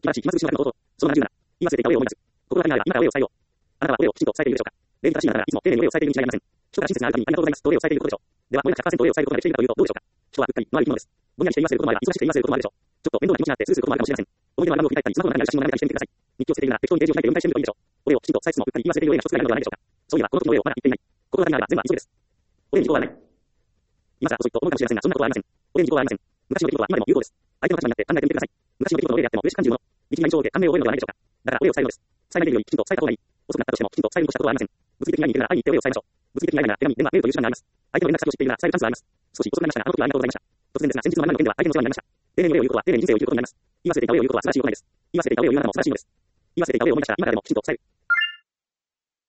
素晴らしい、今すぐしの中のこと、その70なら、今すべてが俺を思い出す。心がけながら今から俺を伝えよう。あなたは俺をきちんと伝えているでしょうか。礼儀正しいならいつも丁寧に俺を伝えているに違いありません。人が親切なあなたにありがとうございますと俺を伝えていることでしょう。では、俺が100%俺を伝えることができているかというとどうでしょうか。人はうっかり、周り生き物です。ぼんやりして言わせることもあれば、忙しくて言わせることもあるでしょう。ちょっと面倒な気持ちになってスルーすることもあるかもしれません。思い出のアルバムを振り返ったり、スマホの中にある写真を眺めたりしてみてください。日記をつけているなら、適当にページを開いて読み返してみるといいでしょう。俺をきちんと伝えつつもうっかり言い忘れているような一つがあるのではないでしょうか。そういえば、この時の俺をまだ言っていない。心がけながら全部は急いです。俺に事故はない。今さらこそと思うかもしれませんが、そんなことはありません。俺に事故はありません。昔の出来事は今でも有効です。相手の立場になって考えてみてください。昔の出来事の例であっても嬉しく感じるもの、力みが以上で感銘を覚えるのではないでしょうか。だから俺を伝えるのです。伝えないでいるよりきちんと伝えた方がいい。遅くなったとしてもきちんと伝えるとしたことはありません。物理的に会いに行くなら会いに行って俺を伝えましょう。物理的に会いなら手紙、電話、メールという手段があります。相手の連絡先を知っているなら伝えるチャンスがあります。少し遅くなりましたが、あの時はありがとうございました。突然ですが、先日の何々の件では相手のそばになりました。丁寧に俺を言うことは丁寧に人生を生きることになります。言い忘れていた俺を言うことは素晴らしいことないです。言い忘れていた俺を言うならも素晴らしいことです。言い忘れていた俺を思い出したら今からでもきちんと伝える。